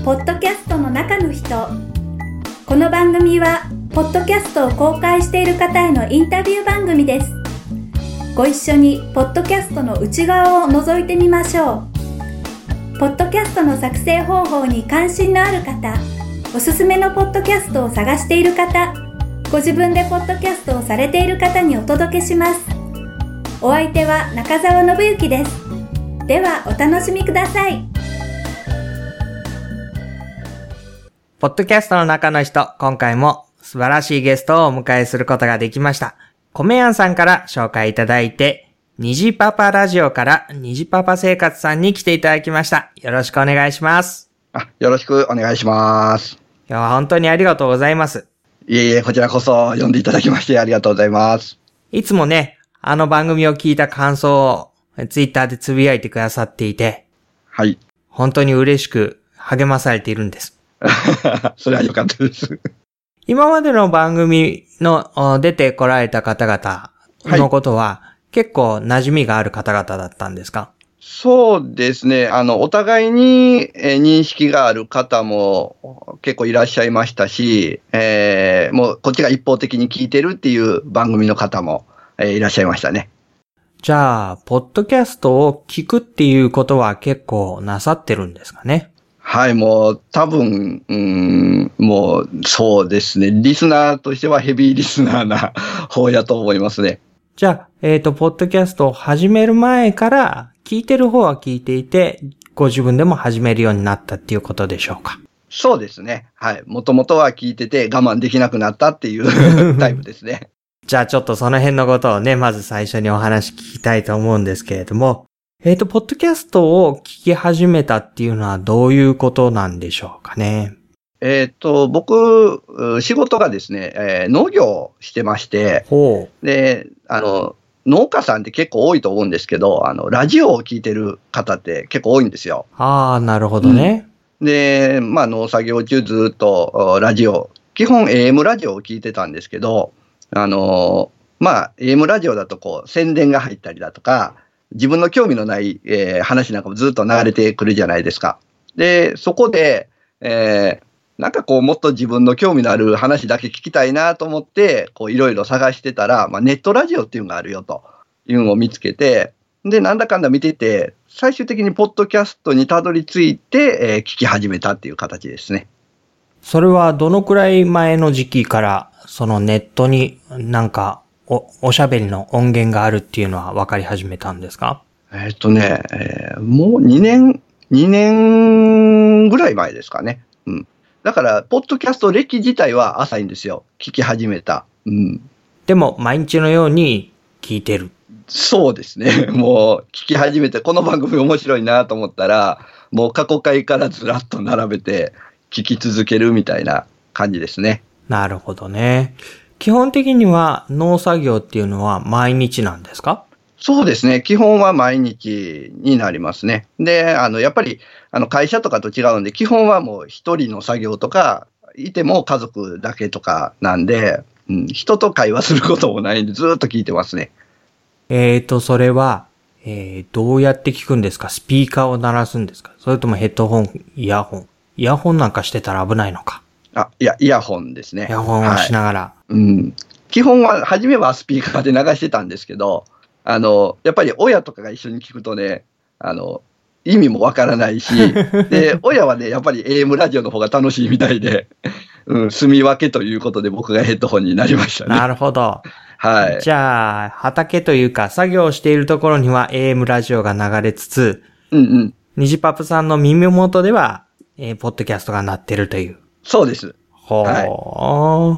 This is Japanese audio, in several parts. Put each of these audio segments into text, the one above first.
ポッドキャストの中の人。この番組はポッドキャストを公開している方へのインタビュー番組です。ご一緒にポッドキャストの内側を覗いてみましょう。ポッドキャストの作成方法に関心のある方、おすすめのポッドキャストを探している方、ご自分でポッドキャストをされている方にお届けします。お相手は中澤信之です。ではお楽しみください。 ポッドキャストの中の人、今回も素晴らしいゲストをお迎えすることができました。米やんさんから紹介いただいて、虹パパラジオから虹パパ生活さんに来ていただきました。よろしくお願いします。 よろしくお願いします。 今日は本当にありがとうございます。 いえいえ、こちらこそ呼んでいただきましてありがとうございます。 いつもね、あの番組を聞いた感想をツイッターでつぶやいてくださっていて、 はい。 本当に嬉しく励まされているんです。 それは良かったです。 今までの番組の出てこられた方々のことは、結構馴染みがある方々だったんですか？ そうですね。お互いに認識がある方も結構いらっしゃいましたし、もうこっちが一方的に聞いてるっていう番組の方もいらっしゃいましたね。 じゃあ、ポッドキャストを聞くっていうことは結構なさってるんですかね？ はい、もう多分、もうそうですね。リスナーとしてはヘビーリスナーな方やと思いますね。 じゃあ、ポッドキャストを始める前から聞いてる方は聞いていて、ご自分でも始めるようになったっていうことでしょうか？ そうですね。はい。もともとは聞いてて我慢できなくなったっていうタイプですね。 じゃあちょっとその辺のことをね、まず最初にお話聞きたいと思うんですけれども、ポッドキャストを聞き始めたっていうのはどういうことなんでしょうかね。 僕、仕事がですね、農業をしてまして、で、農家さんって結構多いと思うんですけど、ラジオを聞いてる方って結構多いんですよ。 ああ、なるほどね。 で、農作業中ずっとラジオ、基本 AM ラジオを聞いてたんですけど、AM ラジオだとこう宣伝が入ったりだとか、自分の興味のない、話なんかもずっと流れてくるじゃないですか。で、そこで、なんかこうもっと自分の興味のある話だけ聞きたいなと思って、こういろいろ探してたら、ネットラジオっていうのがあるよというのを見つけて、で、なんだかんだ見てて、最終的にポッドキャストにたどり着いて、聞き始めたっていう形ですね。 それはどのくらい前の時期から、そのネットになんかおしゃべりの音源があるっていうのは分かり始めたんですか？ もう2年ぐらい前ですかね。うん。だから、ポッドキャスト歴自体は浅いんですよ。聞き始めた。うん。 でも、毎日のように聞いてる。 そうですね。もう、聞き始めて、この番組面白いなと思ったら、もう過去回からずらっと並べて、聞き続けるみたいな感じですね。 なるほどね。基本的には農作業っていうのは毎日なんですか？ そうですね。基本は毎日になりますね。で、やっぱり、会社とかと違うんで、基本はもう一人の作業とか、いても家族だけとかなんで、人と会話することもないんで、ずっと聞いてますね。 それは、どうやって聞くんですか？スピーカーを鳴らすんですか？それともヘッドホン、イヤホンなんかしてたら危ないのか？ いや、イヤホンですね。 イヤホンをしながら。 基本は、初めはスピーカーで流してたんですけど、やっぱり親とかが一緒に聞くとね、意味もわからないし、で、親はね、やっぱり AM ラジオの方が楽しいみたいで、住み分けということで僕がヘッドホンになりましたね。 なるほど。 はい。 じゃあ、畑というか作業をしているところには AM ラジオが流れつつ、虹パプさんの耳元では、ポッドキャストが鳴ってるという。 そうです。 はい。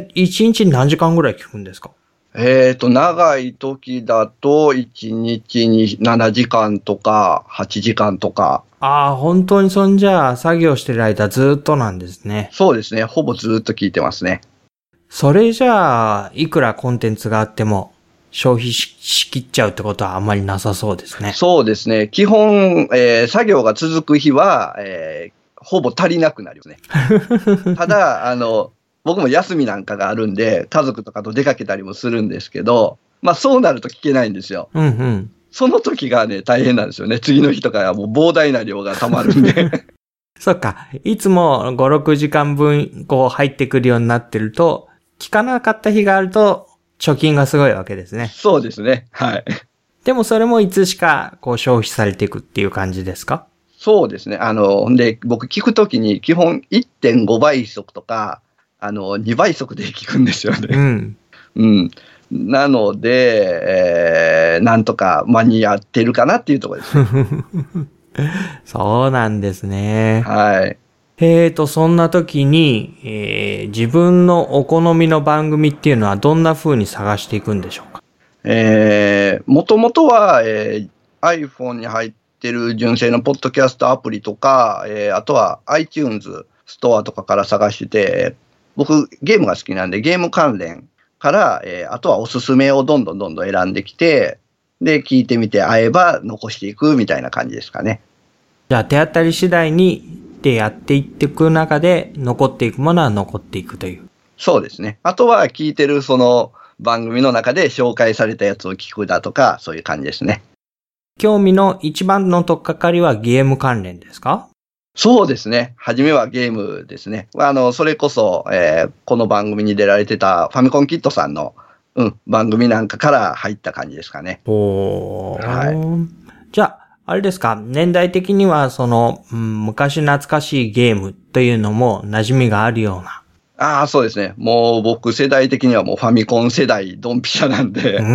一日に何時間ぐらい聞くんですか？ 長い時だと1日に7時間とか8時間とか。 本当にじゃあ作業してる間ずっとなんですね。 そうですね。ほぼずっと聞いてますね。 それじゃあ、いくらコンテンツがあっても消費しきっちゃうってことはあんまりなさそうですね。 そうですね。基本、作業が続く日は、ほぼ足りなくなりますね。ただ、僕も休みなんかがあるんで、家族とかと出かけたりもするんですけど、そうなると聞けないんですよ。その時がね、大変なんですよね。次の日とかはもう膨大な量が溜まるんで。 そっか。いつも5、6時間分こう入ってくるようになってると、聞かなかった日があると貯金がすごいわけですね。 そうですね。はい。 でもそれもいつしかこう消費されていくっていう感じですか？ そうですね。で、僕聞くときに基本 1.5 倍速とか、2倍速で聞くんですよね。 うん。 うん。なので、なんとか間に合ってるかなっていうところですね。 そうなんですね。 はい。 そんな時に、自分のお好みの番組っていうのはどんな風に探していくんでしょうか？ もともとは、iPhone に入ってる純正のポッドキャストアプリとか、あとは iTunes ストアとかから探してて、僕ゲームが好きなんでゲーム関連から、あとはおすすめをどんどん選んできて、で、聞いてみて合えば残していくみたいな感じですかね。 じゃあ手当たり次第にでやっていっていく中で残っていくものは残っていくという。 そうですね。あとは聞いてるその番組の中で紹介されたやつを聞くだとか、そういう感じですね。 興味の一番の取っかかりはゲーム関連ですか？ そうですね。初めはゲームですね。それこそ、この番組に出られてたファミコンキットさんの、番組なんかから入った感じですかね。 はい。じゃあ、あれですか、年代的には昔懐かしいゲームというのも馴染みがあるような。 ああ、そうですね。もう僕世代的にはもうファミコン世代ドンピシャなんで。 うん。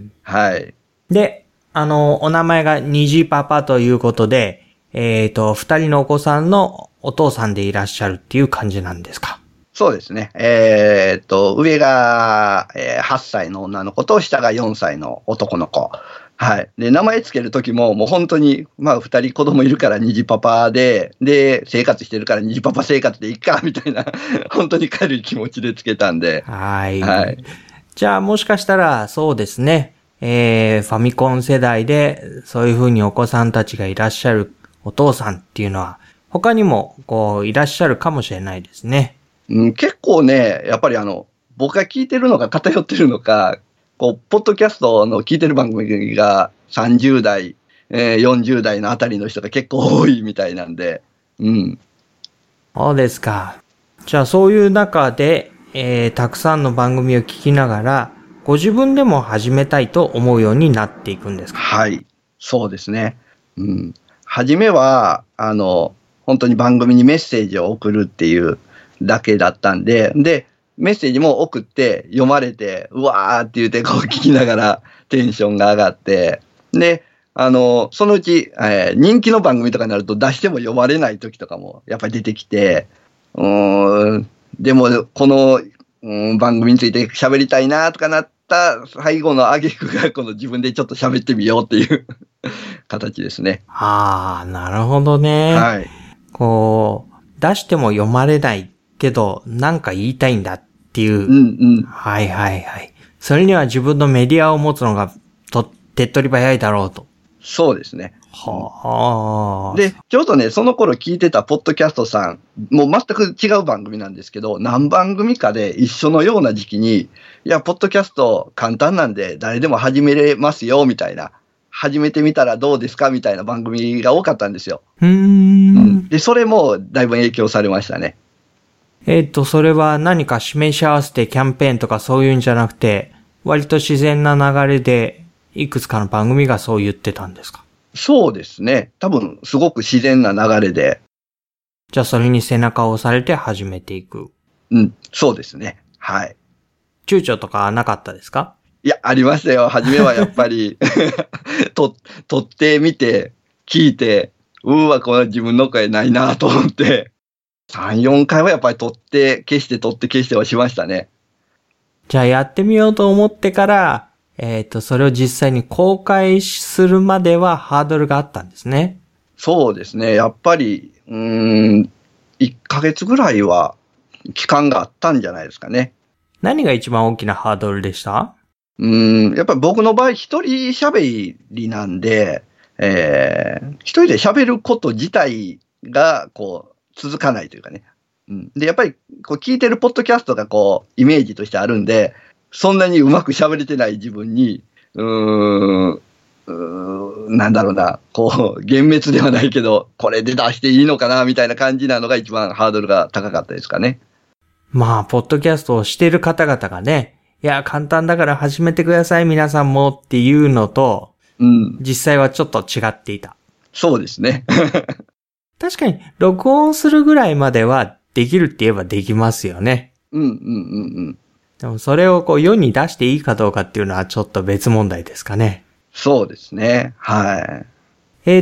はい。 で、お名前が虹パパということで、二人のお子さんのお父さんでいらっしゃるっていう感じなんですか？ そうですね。上が、8歳の女の子と下が4歳の男の子。はい。で、名前つけるときも、もう本当に、二人子供いるから虹パパで、生活してるから虹パパ生活でいいか、みたいな、本当に軽い気持ちでつけたんで。 はい。 はい。 じゃあ、もしかしたら、そうですね。ファミコン世代で、そういう風にお子さんたちがいらっしゃるお父さんっていうのは、他にも、いらっしゃるかもしれないですね。 結構ね、やっぱり僕が聞いてるのが偏ってるのか、ポッドキャストの聞いてる番組が30代、40代のあたりの人が結構多いみたいなんで、 そうですか。じゃあそういう中で、たくさんの番組を聞きながら、ご自分でも始めたいと思うようになっていくんですか？ はい、そうですね。初めは、本当に番組にメッセージを送るっていうだけだったんで、メッセージも送って読まれて、うわーって言って聞きながらテンションが上がって、で、そのうち、人気の番組とかになると出しても読まれない時とかもやっぱり出てきて、でもこの、番組について喋りたいなとかなった最後の挙句がこの自分でちょっと喋ってみようっていう形ですね。 ああ、なるほどね。 はい。 出しても読まれないけど、なんか言いたいんだっていう。はいはいはい。それには自分のメディアを持つのが手っ取り早いだろうと。 そうですね。 はあ。 で、ちょうどね、その頃聞いてたポッドキャストさん、もう全く違う番組なんですけど、何番組かで一緒のような時期に、いや、ポッドキャスト簡単なんで誰でも始めれますよ、みたいな。始めてみたらどうですかみたいな番組が多かったんですよ。で、それもだいぶ影響されましたね。 それは何か示し合わせてキャンペーンとかそういうんじゃなくて、割と自然な流れで、いくつかの番組がそう言ってたんですか？ そうですね。多分、すごく自然な流れで。 じゃあ、それに背中を押されて始めていく。 そうですね。はい。 躊躇とかはなかったですか？ いや、ありましたよ。初めはやっぱり、撮ってみて、聞いて、この自分の声ないなと思って、3、4回はやっぱり撮って消してはしましたね。 じゃあやってみようと思ってから、それを実際に公開するまではハードルがあったんですね。 そうですね。やっぱり、1ヶ月ぐらいは期間があったんじゃないですかね。 何が一番大きなハードルでした？ やっぱり僕の場合一人喋りなんで、一人で喋ること自体が続かないというかね。で、やっぱり聞いてるポッドキャストがイメージとしてあるんで、そんなにうまく喋れてない自分に、 なんだろうな、こう、幻滅ではないけど、これで出していいのかな、みたいな感じなのが一番ハードルが高かったですかね。 まあ、ポッドキャストをしている方々がね、いや、簡単だから始めてください、皆さんもっていうのと、実際はちょっと違っていた。 そうですね。 確かに、録音するぐらいまではできるって言えばできますよね。でもそれをこう世に出していいかどうかっていうのはちょっと別問題ですかね。 そうですね。はい。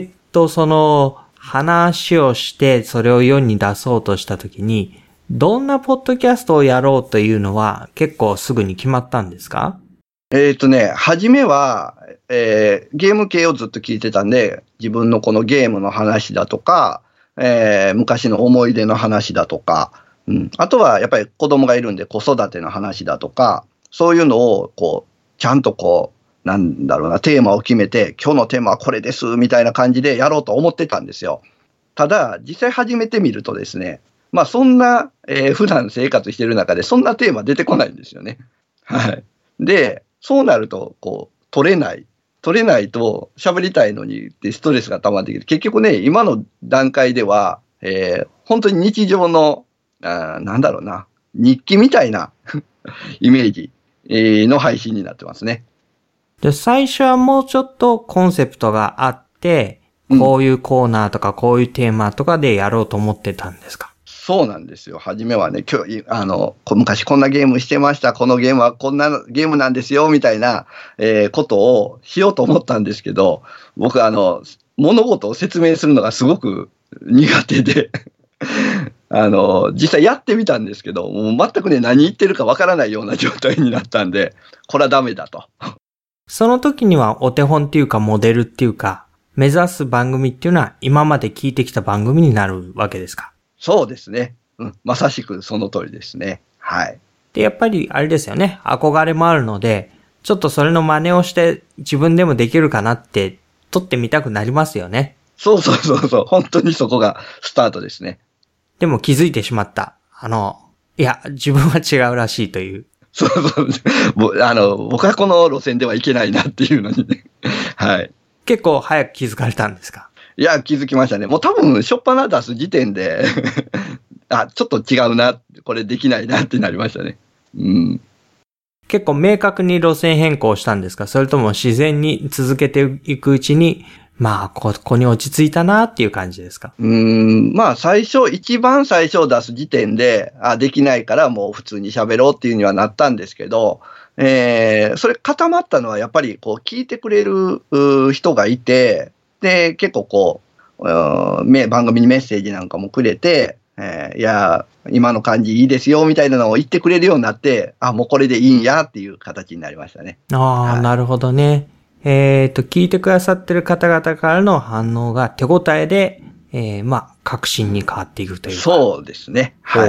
その話をしてそれを世に出そうとしたときに、どんなポッドキャストをやろうというのは結構すぐに決まったんですか？ 初めは、ゲーム系をずっと聞いてたんで、自分のこのゲームの話だとか、昔の思い出の話だとか、あとはやっぱり子供がいるんで子育ての話だとか、そういうのをこう、ちゃんとこう、なんだろうな、テーマを決めて、今日のテーマはこれです、みたいな感じでやろうと思ってたんですよ。ただ、実際始めてみるとですね、まあそんな、普段生活してる中でそんなテーマ出てこないんですよね。はい。で、そうなると、こう、取れないと喋りたいのにってストレスが溜まってきて、結局ね、今の段階では、本当に日常の、なんだろうな、日記みたいなイメージ、の配信になってますね。 で、最初はもうちょっとコンセプトがあって、こういうコーナーとかこういうテーマとかでやろうと思ってたんですか？ そうなんですよ。初めはね、昔こんなゲームしてました。このゲームはこんなゲームなんですよ、みたいな、ことをしようと思ったんですけど、僕物事を説明するのがすごく苦手で、実際やってみたんですけど、もう全くね、何言ってるかわからないような状態になったんで、これはダメだと。 その時にはお手本っていうかモデルっていうか、目指す番組っていうのは今まで聞いてきた番組になるわけですか？ そうですね。まさしくその通りですね。はい。 で、やっぱりあれですよね。憧れもあるので、ちょっとそれの真似をして自分でもできるかなって撮ってみたくなりますよね。 そう。本当にそこがスタートですね。 でも気づいてしまった。いや、自分は違うらしいという。 そう。僕はこの路線ではいけないなっていうのにね。はい。 結構早く気づかれたんですか？ いや、気づきましたね。もう多分、初っ端出す時点で、ちょっと違うな、これできないなってなりましたね。 結構明確に路線変更したんですか？それとも自然に続けていくうちに、まあ、ここに落ち着いたなっていう感じですか？ まあ、一番最初出す時点で、できないからもう普通に喋ろうっていうにはなったんですけど、それ固まったのはやっぱりこう聞いてくれる人がいて、で、結構こう、番組にメッセージなんかもくれて、いや、今の感じいいですよみたいなのを言ってくれるようになって、もうこれでいいんやっていう形になりましたね。 はい、なるほどね。聞いてくださってる方々からの反応が手応えで、まあ、確信に変わっていくというか。 そうですね。はい。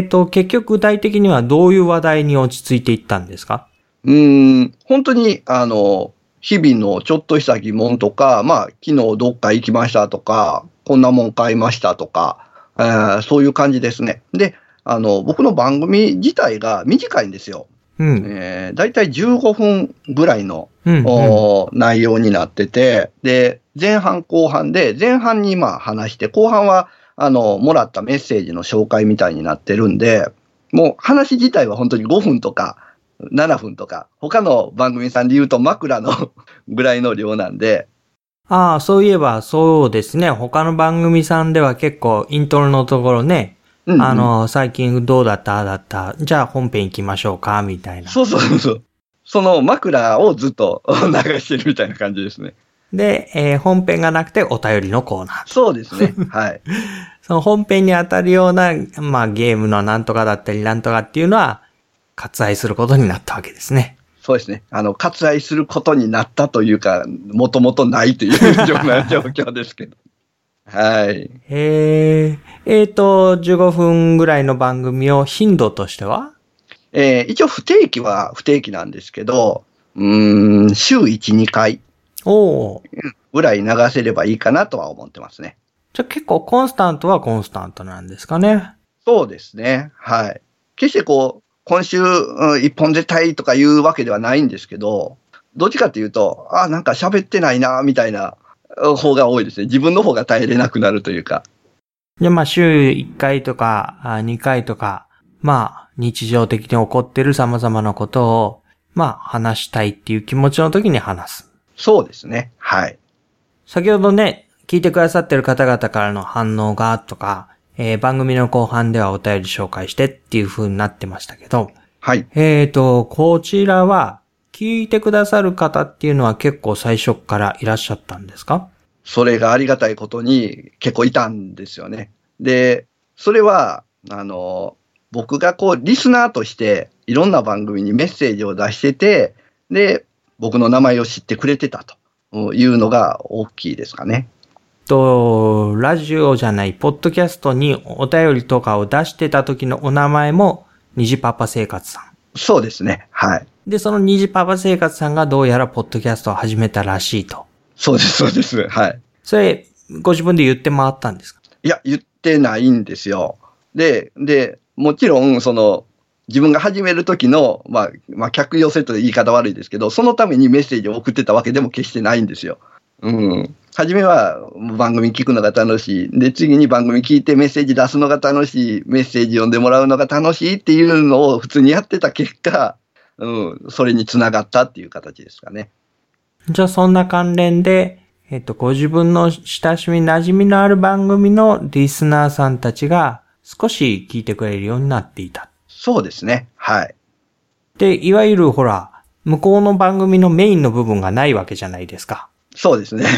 結局具体的にはどういう話題に落ち着いていったんですか？ 本当に、日々のちょっとした疑問とか、まあ、昨日どっか行きましたとか、こんなもん買いましたとか、そういう感じですね。で、僕の番組自体が短いんですよ。だいたい15分ぐらいの、内容になってて、で、前半後半で、前半にまあ話して、後半は、もらったメッセージの紹介みたいになってるんで、もう話自体は本当に5分とか、7分とか、他の番組さんで言うと枕のぐらいの量なんで。 そういえばそうですね。他の番組さんでは結構イントロのところね、最近どうだっただった、じゃあ本編行きましょうかみたいな。 そう。その枕をずっと流してるみたいな感じですね。 で、本編がなくてお便りのコーナー。 そうですね。はい。 その本編に当たるような、まあゲームのなんとかだったりなんとかっていうのは、割愛することになったわけですね。 そうですね。割愛することになったというか、もともとないという状況ですけど。はい。 15分ぐらいの番組を頻度としては？ 一応不定期は不定期なんですけど、週1、2回。ぐらい流せればいいかなとは思ってますね。 じゃあ結構コンスタントはコンスタントなんですかね。 そうですね。はい。決してこう、今週、一本絶対とかいうわけではないんですけど、 どっちかっていうと、なんか喋ってないな、みたいな方が多いですね。自分の方が耐えれなくなるというか。 で、まあ、週1回とか、2回とか、まあ、日常的に起こってる様々なことを、まあ、話したいっていう気持ちの時に話す。 そうですね。はい。 先ほどね、聞いてくださってる方々からの反応がとか、番組の後半ではお便り紹介してっていう風になってましたけど、 はい。 こちらは、聞いてくださる方っていうのは結構最初からいらっしゃったんですか？ それがありがたいことに結構いたんですよね。で、それは、僕がリスナーとしていろんな番組にメッセージを出してて、で、僕の名前を知ってくれてたというのが大きいですかね。 ラジオじゃない、ポッドキャストにお便りとかを出してた時のお名前も、虹パパ生活さん。 そうですね。はい。 で、その虹パパ生活さんがどうやらポッドキャストを始めたらしいと。 そうです、そうです。はい。 それ、ご自分で言って回ったんですか？ いや、言ってないんですよ。で、もちろん、自分が始める時の、まあ、客寄せという言い方悪いですけど、そのためにメッセージを送ってたわけでも決してないんですよ。うん。初めは番組聞くのが楽しい。で、次に番組聞いてメッセージ出すのが楽しい。メッセージ読んでもらうのが楽しいっていうのを普通にやってた結果、それにつながったっていう形ですかね。 じゃあそんな関連で、ご自分の親しみ馴染みのある番組のリスナーさんたちが少し聞いてくれるようになっていた。 そうですね。はい。 で、いわゆるほら、向こうの番組のメインの部分がないわけじゃないですか。 そうですね。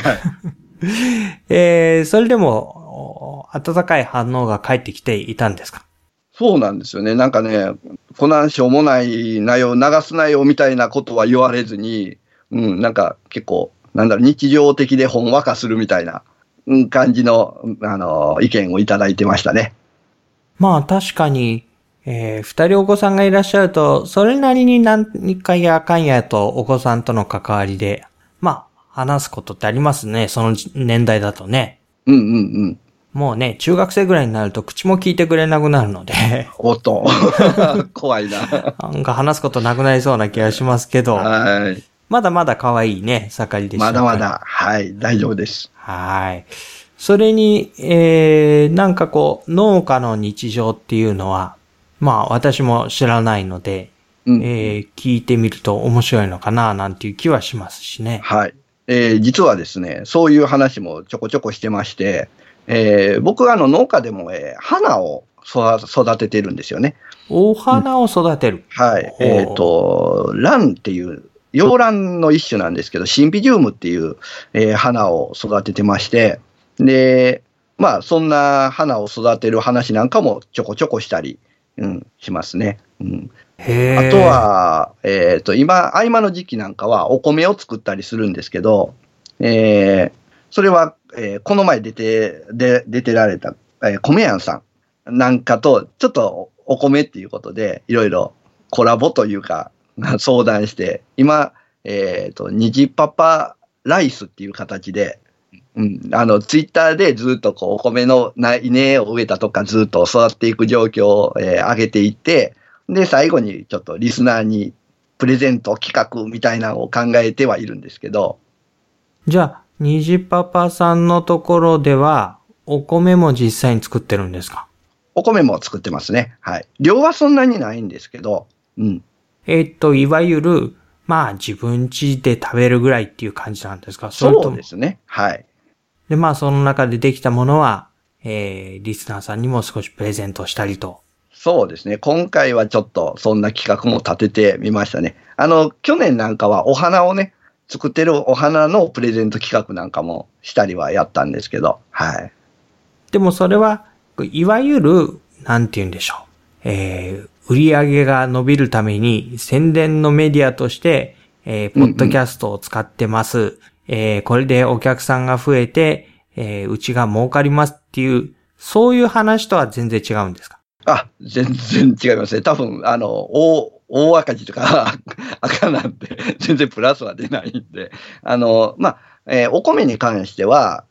それでも、温かい反応が返ってきていたんですか？ そうなんですよね。なんかね、こんなんしょうもない内容流すなよみたいなことは言われずに、なんか結構、日常的でほんわかするみたいな感じの、意見をいただいてましたね。 まあ確かに、二人お子さんがいらっしゃると、それなりに何かやかんやとお子さんとの関わりで、まあ話すことってありますね。その年代だとね。もうね、中学生ぐらいになると口も聞いてくれなくなるので。 おっと、怖いな。 なんか話すことなくなりそうな気がしますけど。 はい。 まだまだ可愛いね、盛りでした。 まだまだ、はい、大丈夫です。 はい。それに、なんか農家の日常っていうのは、まあ私も知らないので、聞いてみると面白いのかな、なんていう気はしますしね。 はい。実はですね、そういう話もちょこちょこしてまして、僕は農家でも、花を育ててるんですよね。 お花を育てる。 はい。ランっていう、洋蘭の一種なんですけど、シンビジウムっていう、花を育ててまして、で、まあ、そんな花を育てる話なんかもちょこちょこしたり、しますね。あとは、今、合間の時期なんかはお米を作ったりするんですけど、それは、この前出てられた、米屋さんなんかと、ちょっとお米っていうことで、いろいろコラボというか、相談して、今、虹パパライスっていう形で、ツイッターでずっとお米の稲を植えたとかずっと育っていく状況を、上げていって、で、最後にちょっとリスナーにプレゼント企画みたいなのを考えてはいるんですけど。 じゃあ、虹パパさんのところでは、お米も実際に作ってるんですか？ お米も作ってますね。はい。量はそんなにないんですけど、 いわゆる、まあ自分家で食べるぐらいっていう感じなんですか？ そうですね。はい。 で、まあその中でできたものは、リスナーさんにも少しプレゼントしたりと。 そうですね。今回はちょっとそんな企画も立ててみましたね。去年なんかはお花をね、作ってるお花のプレゼント企画なんかもしたりはやったんですけど、はい。 でもそれは、いわゆる、なんて言うんでしょう。売り上げが伸びるために宣伝のメディアとして、ポッドキャストを使ってます。これでお客さんが増えて、うちが儲かりますっていう、そういう話とは全然違うんですか？ 全然違いますね。多分、大赤字とか赤なんて全然プラスは出ないんで、お米に関しては、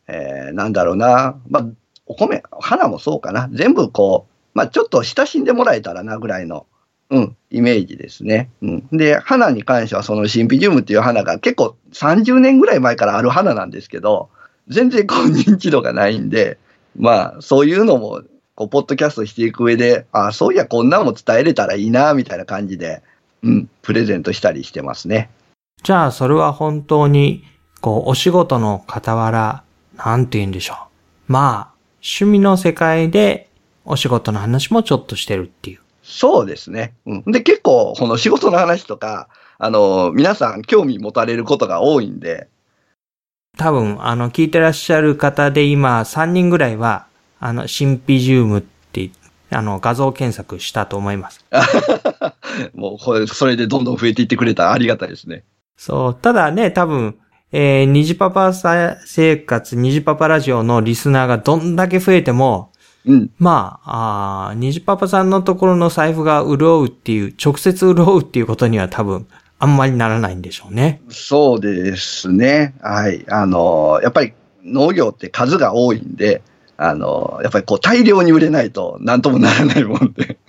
お米、花もそうかな。全部ちょっと親しんでもらえたらなぐらいの、 イメージですね。で、花に関してはそのシンピジウムっていう花が結構30年ぐらい前からある花なんですけど、全然こう認知度がないんで、まあそういうのもこうポッドキャストしていく上で、そういやこんなんも伝えれたらいいなみたいな感じで、プレゼントしたりしてますね。 じゃあそれは本当にこうお仕事の傍ら、なんて言うんでしょう。まあ趣味の世界でお仕事の話もちょっとしてるっていう。 そうですね。で、結構、この仕事の話とか、皆さん興味持たれることが多いんで。 多分、聞いてらっしゃる方で今、3人ぐらいは、シンピジウムって、画像検索したと思います。 もう、それでどんどん増えていってくれたらありがたいですね。 そう。ただね、多分、虹パパ生活、虹パパラジオのリスナーがどんだけ増えても、まあ、虹パパさんのところの財布が潤うっていう、直接潤うっていうことには多分、あんまりならないんでしょうね。 そうですね。はい。やっぱり農業って数が多いんで、やっぱりこう大量に売れないとなんともならないもんで。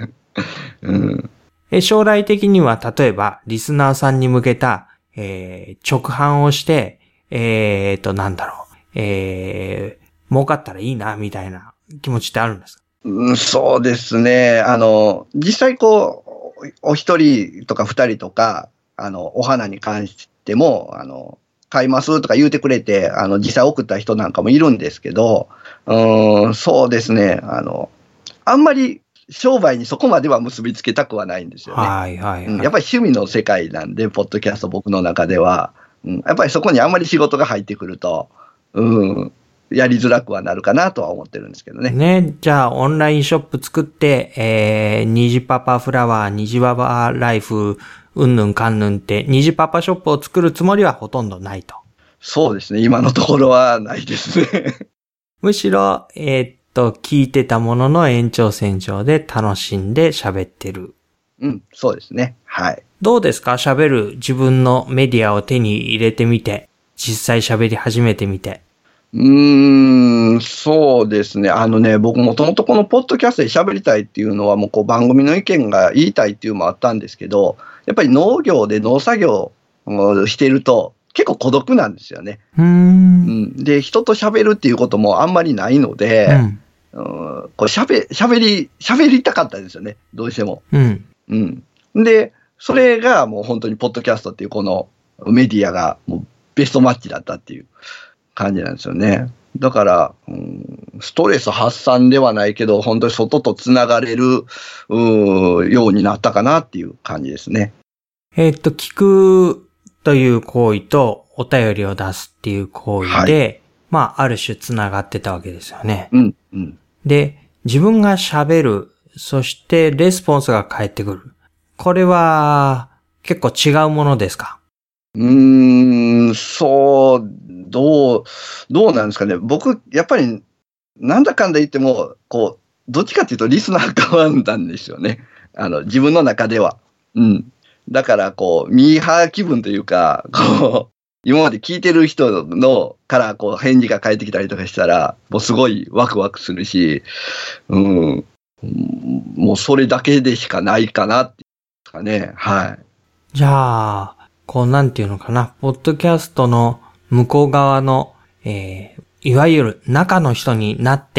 将来的には、例えば、リスナーさんに向けた、直販をして、なんだろう、儲かったらいいな、みたいな。気持ちってあるんですか？ そうですね。実際こう、お一人とか二人とか、お花に関しても、買いますとか言うてくれて、実際送った人なんかもいるんですけど、そうですね。あんまり商売にそこまでは結びつけたくはないんですよね。 はいはいはい。 やっぱり趣味の世界なんで、ポッドキャスト僕の中では、やっぱりそこにあんまり仕事が入ってくると、やりづらくはなるかなとは思ってるんですけどね。 ね、じゃあオンラインショップ作って、虹パパフラワー、虹パパライフ、うんぬんかんぬんって、虹パパショップを作るつもりはほとんどないと。 そうですね。今のところはないですね。 むしろ、聞いてたものの延長線上で楽しんで喋ってる。 そうですね。はい。 どうですか？喋る自分のメディアを手に入れてみて、実際喋り始めてみて。 そうですね。僕もともとこのポッドキャストで喋りたいっていうのは、もうこう番組の意見が言いたいっていうのもあったんですけど、やっぱり農業で農作業をしてると結構孤独なんですよね。で、人と喋るっていうこともあんまりないので、こう喋りたかったんですよね。どうしても。で、それがもう本当にポッドキャストっていうこのメディアがもうベストマッチだったっていう感じなんですよね。だから、ストレス発散ではないけど、本当に外とつながれるようになったかなっていう感じですね。 聞くという行為とお便りを出すっていう行為で、まあ、ある種つながってたわけですよね。で、自分が喋る、そしてレスポンスが返ってくる。これは結構違うものですか？ そう、どうなんですかね。僕、やっぱり、なんだかんだ言っても、こう、どっちかっていうとリスナー側なんですよね。自分の中では。だから、こう、ミーハー気分というか、こう、今まで聞いてる人のから、こう、返事が返ってきたりとかしたら、もうすごいワクワクするし、もうそれだけでしかないかなっていうかね。はい。 じゃあ、こうなんていうのかな、ポッドキャストの向こう側の、いわゆる中の人になって、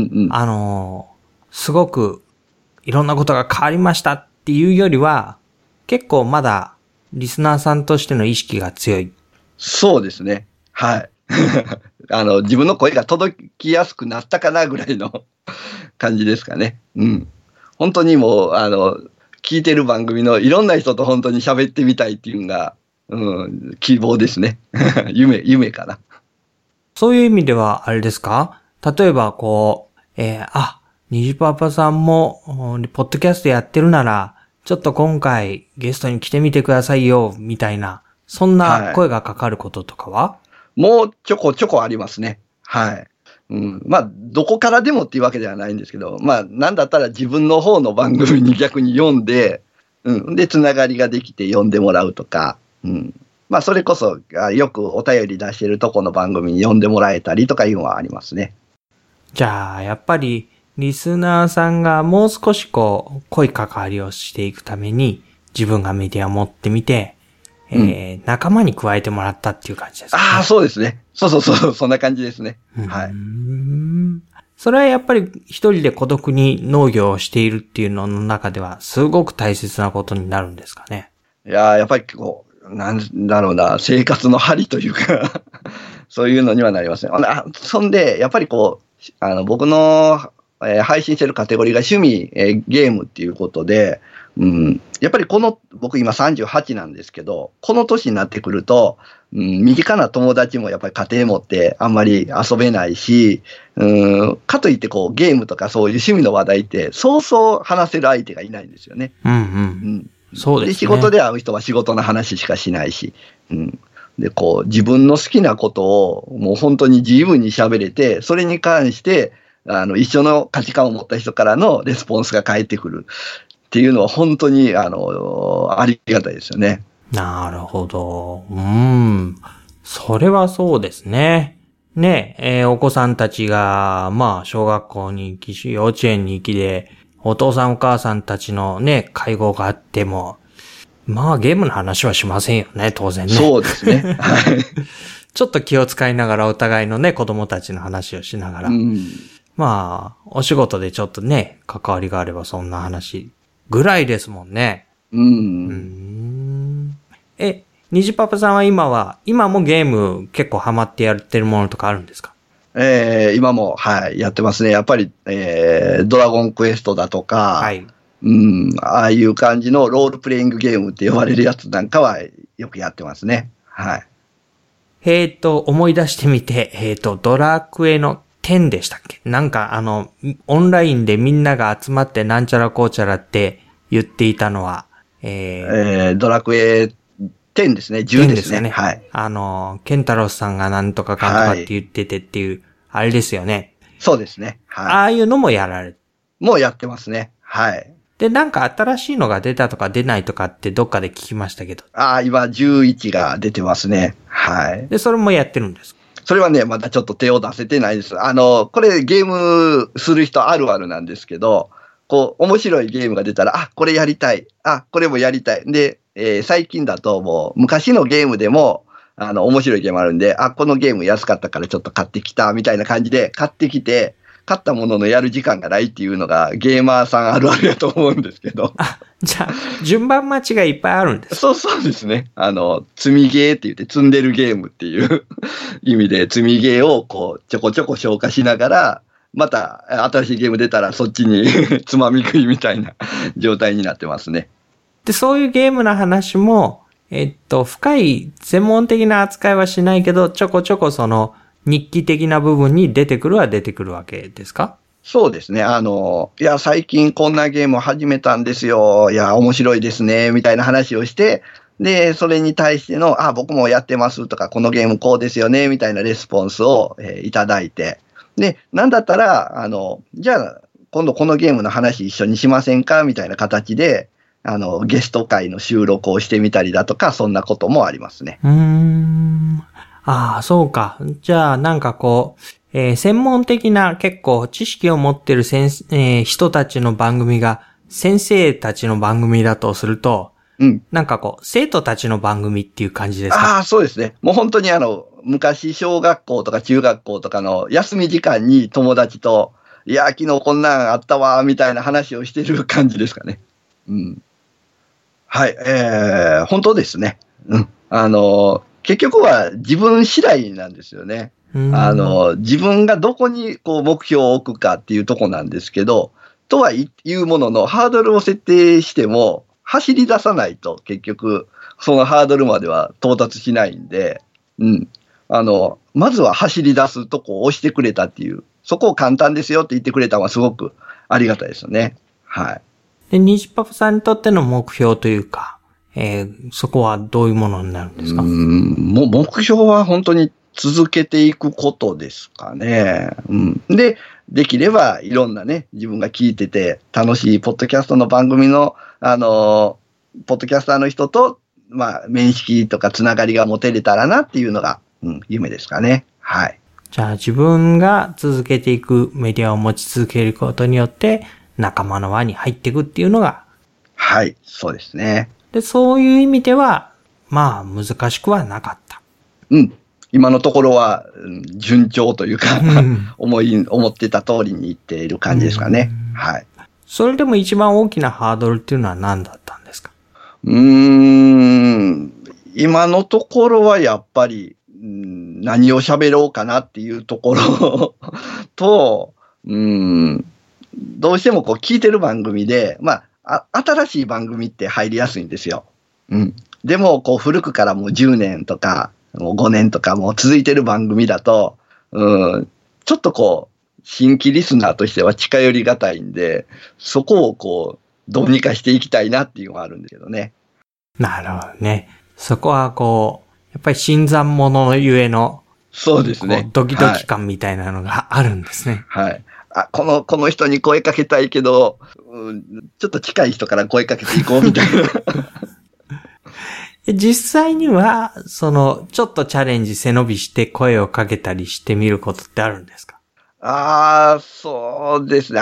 すごくいろんなことが変わりましたっていうよりは、結構まだリスナーさんとしての意識が強い。 そうですね。はい。自分の声が届きやすくなったかなぐらいの感じですかね。本当にもう、聞いてる番組のいろんな人と本当に喋ってみたいっていうのが、希望ですね。夢かな。 そういう意味ではあれですか？例えばこう、虹パパさんも、ポッドキャストやってるなら、ちょっと今回ゲストに来てみてくださいよ、みたいな、そんな声がかかることとかは？ もうちょこちょこありますね。はい。まあ、どこからでもっていうわけではないんですけど、まあ、なんだったら自分の方の番組に逆に読んで、で、つながりができて読んでもらうとか、まあ、それこそ、よくお便り出してるとこの番組に読んでもらえたりとかいうのはありますね。 じゃあ、やっぱり、 リスナーさんがもう少しこう、濃い関わりをしていくために、自分がメディアを持ってみて、仲間に加えてもらったっていう感じですかね。 ああ、そうですね。そう、そんな感じですね。はい。 それはやっぱり一人で孤独に農業をしているっていうのの中では、すごく大切なことになるんですかね。 いやー、やっぱりこう、なんだろうな、生活の針というか、そういうのにはなりますね。そんで、やっぱりこう、僕の、配信してるカテゴリーが趣味、ゲームっていうことで、やっぱり僕今38なんですけど、この年になってくると、身近な友達もやっぱり家庭持ってあんまり遊べないし、かといってこうゲームとかそういう趣味の話題ってそうそう話せる相手がいないんですよね。そうですね。で、仕事で会う人は仕事の話しかしないし、で、こう自分の好きなことをもう本当に自由に喋れて、それに関して、一緒の価値観を持った人からのレスポンスが返ってくるっていうのは本当に、ありがたいですよね。 なるほど。それはそうですね。ね、お子さんたちが、まあ、小学校に行きし、幼稚園に行きで、お父さんお母さんたちのね、会合があっても、まあ、ゲームの話はしませんよね、当然ね。 そうですね。はい。 ちょっと気を使いながらお互いのね、子供たちの話をしながら。まあ、お仕事でちょっとね、関わりがあればそんな話ぐらいですもんね。虹パパさんは今もゲーム結構ハマってやってるものとかあるんですか？ 今も、はい、やってますね。やっぱり、ドラゴンクエストだとか、はい。ああいう感じのロールプレイングゲームって呼ばれるやつなんかはよくやってますね。はい。 思い出してみて、ドラクエの10でしたっけ？なんかオンラインでみんなが集まってなんちゃらこうちゃらって言っていたのは、 ドラクエ10ですね。10ですね。はい。 ケンタロスさんがなんとかかんとかって言っててっていう、あれですよね。 そうですね。はい。 ああいうのもやられる。 もうやってますね。はい。 で、なんか新しいのが出たとか出ないとかってどっかで聞きましたけど。 今11が出てますね。はい。 で、それもやってるんですか？ それはね、まだちょっと手を出せてないです。これゲームする人あるあるなんですけど、こう、面白いゲームが出たら、これやりたい。これもやりたい。で、最近だともう、昔のゲームでも、面白いゲームあるんで、このゲーム安かったからちょっと買ってきた、みたいな感じで買ってきて、買ったもののやる時間がないっていうのがゲーマーさんあるあるやと思うんですけど。 じゃあ、順番待ちがいっぱいあるんですか？ そうですね。積みゲーって言って積んでるゲームっていう意味で、積みゲーをこう、ちょこちょこ消化しながら、また新しいゲーム出たらそっちにつまみ食いみたいな状態になってますね。 で、そういうゲームの話も、深い専門的な扱いはしないけど、ちょこちょこその日記的な部分に出てくるわけですか？ そうですね。いや、最近こんなゲームを始めたんですよ。いや、面白いですね。みたいな話をして、で、それに対しての、僕もやってますとか、このゲームこうですよね。みたいなレスポンスを、いただいて、で、なんだったら、じゃあ、今度このゲームの話一緒にしませんかみたいな形で、ゲスト会の収録をしてみたりだとか、そんなこともありますね。 そうか。じゃあ、なんかこう、専門的な結構知識を持ってる人たちの番組が、先生たちの番組だとすると、なんかこう、生徒たちの番組っていう感じですか？ そうですね。もう本当に昔小学校とか中学校とかの休み時間に友達と、いや、昨日こんなんあったわ、みたいな話をしてる感じですかね。はい、本当ですね。結局は自分次第なんですよね。自分がどこにこう目標を置くかっていうとこなんですけど、とはいうもののハードルを設定しても走り出さないと結局そのハードルまでは到達しないんで、まずは走り出すとこを押してくれたっていう、そこを簡単ですよって言ってくれたのはすごくありがたいですよね。はい。 で、虹パパさんにとっての目標というか、そこはどういうものになるんですか？ もう目標は本当に続けていくことですかね。で、できればいろんなね、自分が聞いてて楽しいポッドキャストの番組の、ポッドキャスターの人と、面識とかつながりが持てれたらなっていうのが、夢ですかね。はい。 じゃあ自分が続けていくメディアを持ち続けることによって仲間の輪に入っていくっていうのが。 はい、そうですね。 で、そういう意味では、まあ難しくはなかった。 うん。今のところは順調というか、思ってた通りにいっている感じですかね。はい。 それでも一番大きなハードルっていうのは何だったんですか？ 今のところはやっぱり、何を喋ろうかなっていうところと、どうしてもこう聞いてる番組で、まあ、新しい番組って入りやすいんですよ。でも、こう古くからもう10年とか、もう5年とかもう続いてる番組だと、ちょっとこう、新規リスナーとしては近寄りがたいんで、そこをこう、どうにかしていきたいなっていうのがあるんですけどね。 なるほどね。そこはこう、やっぱり新参者のゆえの、 そうですね。 ドキドキ感みたいなのがあるんですね。 はい。この人に声かけたいけど、ちょっと近い人から声かけていこうみたいな。 実際には、ちょっとチャレンジ背伸びして声をかけたりしてみることってあるんですか？ そうですね。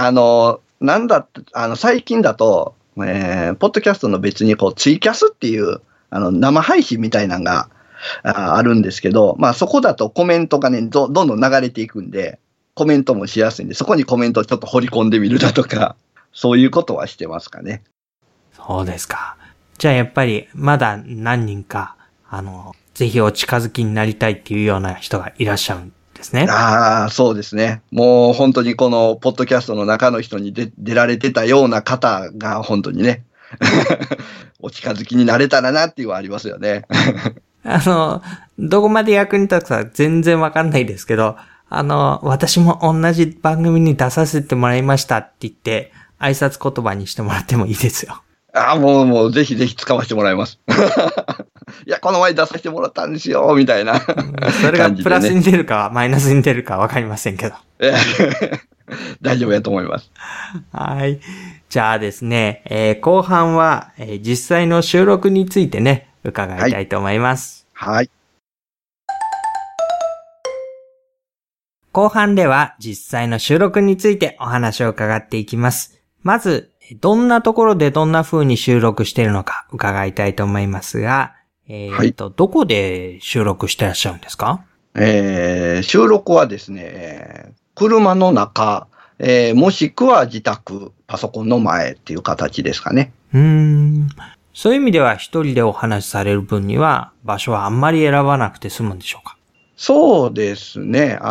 最近だと、ポッドキャストの別にこう、ツイキャスっていう、生配信みたいなのがあるんですけど、まあそこだとコメントがね、どんどん流れていくんで、コメントもしやすいんで、そこにコメントをちょっと掘り込んでみるだとか、そういうことはしてますかね。 そうですか。じゃあやっぱりまだ何人か、ぜひお近づきになりたいっていうような人がいらっしゃるんですね。 そうですね。もう本当にこのポッドキャストの中の人に出られてたような方が本当にね、お近づきになれたらなっていうのはありますよね。 どこまで役に立つか全然わかんないですけど、私も同じ番組に出させてもらいましたって言って、挨拶言葉にしてもらってもいいですよ。 もうぜひぜひ使わせてもらいます。いや、この前出させてもらったんですよ、みたいな。 それがプラスに出るかマイナスに出るかわかりませんけど。 大丈夫やと思います。 はい。じゃあですね、後半は、実際の収録についてね、伺いたいと思います。 はい。 後半では実際の収録についてお話を伺っていきます。まず、どんなところでどんな風に収録しているのか伺いたいと思いますが、どこで収録してらっしゃるんですか？ 収録はですね、車の中、もしくは自宅、パソコンの前っていう形ですかね。 そういう意味では一人でお話しされる分には場所はあんまり選ばなくて済むんでしょうか？ そうですね。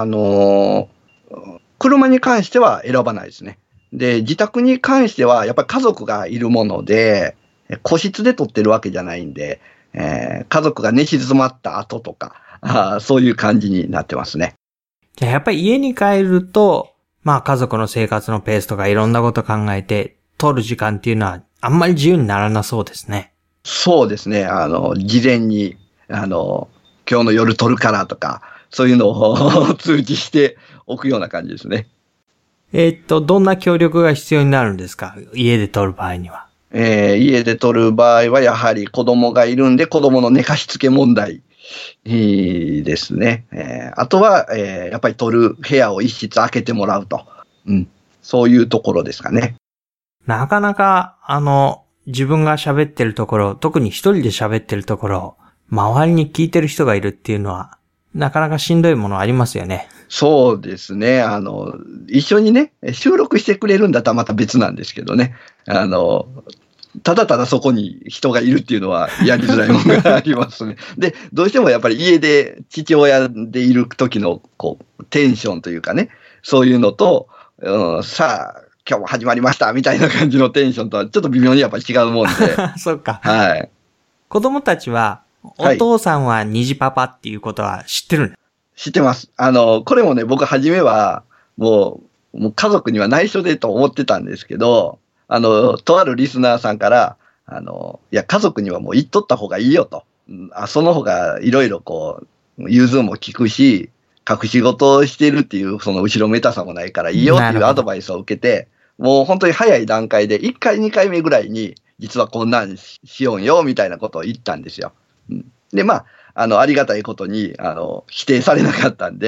車に関しては選ばないですね。で、自宅に関してはやっぱり家族がいるもので、個室で撮ってるわけじゃないんで、家族が寝静まった後とか、そういう感じになってますね。 じゃあやっぱり家に帰ると、まあ家族の生活のペースとかいろんなこと考えて、撮る時間っていうのはあんまり自由にならなそうですね。 そうですね。事前に、今日の夜撮るからとか、そういうのを通知しておくような感じですね。 どんな協力が必要になるんですか？家で撮る場合には。 家で撮る場合はやはり子供がいるんで子供の寝かしつけ問題ですね。あとは、やっぱり撮る部屋を一室開けてもらうと。そういうところですかね。 なかなか、自分が喋ってるところ、特に一人で喋ってるところ、周りに聞いてる人がいるっていうのは、なかなかしんどいものありますよね。 そうですね。一緒にね、収録してくれるんだったらまた別なんですけどね。ただただそこに人がいるっていうのはやりづらいものがありますね。で、どうしてもやっぱり家で父親でいる時のこうテンションというかね、そういうのと、さあ、今日も始まりましたみたいな感じのテンションとはちょっと微妙にやっぱり違うもんで。 そうか。 はい。 子供たちは、お父さんは虹パパっていうことは知ってるんですか？ 知ってます。これもね、僕初めは、もう家族には内緒でと思ってたんですけど、とあるリスナーさんから、いや、家族にはもう言っとった方がいいよと。その方がいろいろこう、融通も効くし、隠し事をしてるっていう、その後ろめたさもないからいいよっていうアドバイスを受けて、もう本当に早い段階で、1回、2回目ぐらいに、実はこんなんしようよ、みたいなことを言ったんですよ。で、まあ、ありがたいことに、否定されなかったんで、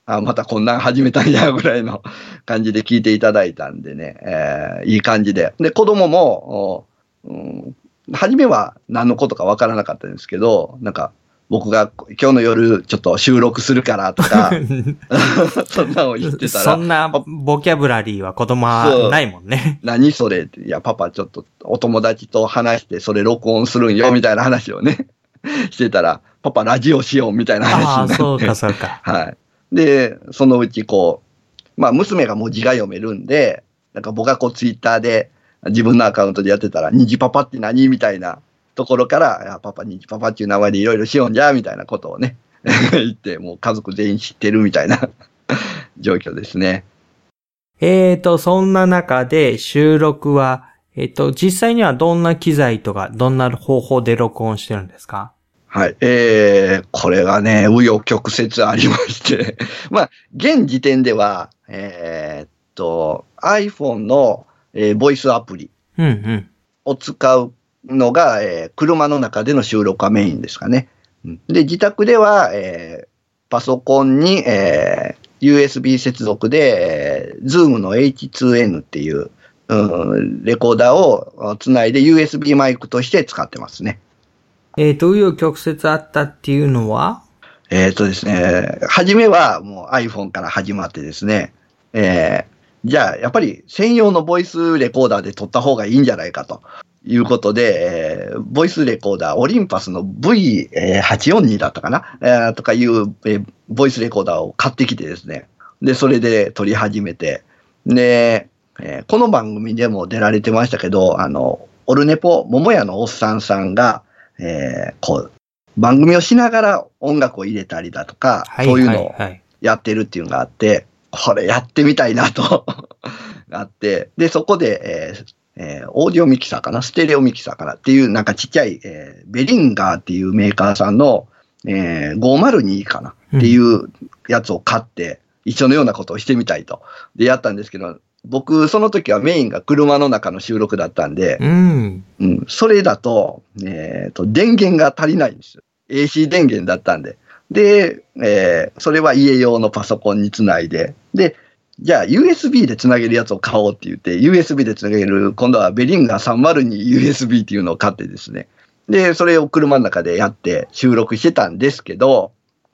またこんなん始めたんや、ぐらいの感じで聞いていただいたんでね、いい感じで。で、子供も、初めは何のことかわからなかったんですけど、なんか、僕が今日の夜ちょっと収録するからとか、そんなのを言ってたら。 そんなボキャブラリーは子供はないもんね。 何それって、いや、パパちょっとお友達と話してそれ録音するんよ、みたいな話をね、してたら、パパラジオしようみたいな話になって。 そうかそうか。 はい。で、そのうち娘が文字が読めるんで、なんか僕がツイッターで自分のアカウントでやってたら、虹パパって何みたいなところから、パパ、虹パパっていう名前でいろいろしようんじゃ、みたいなことをね、言って、もう家族全員知ってるみたいな状況ですね。 そんな中で収録は、実際にはどんな機材とか、どんな方法で録音してるんですか？ はい。これがね、紆余曲折ありまして現時点では、iPhone の、ボイスアプリを使うのが、車の中での収録がメインですかね。で、自宅では、パソコンに、USB 接続で、Zoom の H2N っていう、レコーダーをつないで USB マイクとして使ってますね。 紆余曲折あったっていうのは？ ですね、初めはもう iPhone から始まってですね、じゃあやっぱり専用のボイスレコーダーで撮った方がいいんじゃないかということで、ボイスレコーダー、オリンパスの V842 だったかな、とかいう、ボイスレコーダーを買ってきてですね、で、それで撮り始めて、で、この番組でも出られてましたけど、オルネポ、桃屋のおっさんさんが、番組をしながら音楽を入れたりだとか、そういうのをやってるっていうのがあって、これやってみたいなとあって、で、そこで、オーディオミキサーかな、ステレオミキサーかなっていうなんかちっちゃい、ベリンガーっていうメーカーさんの、502かなっていうやつを買って、一緒のようなことをしてみたいと。で、やったんですけど、僕、その時はメインが車の中の収録だったんで、それだと、電源が足りないんですよ。AC 電源だったんで。で、それは家用のパソコンにつないで、で、じゃあ USB でつなげるやつを買おうって言って、USB でつなげる、今度はベリンガー 302USB っていうのを買ってですね。で、それを車の中でやって収録してたんですけど、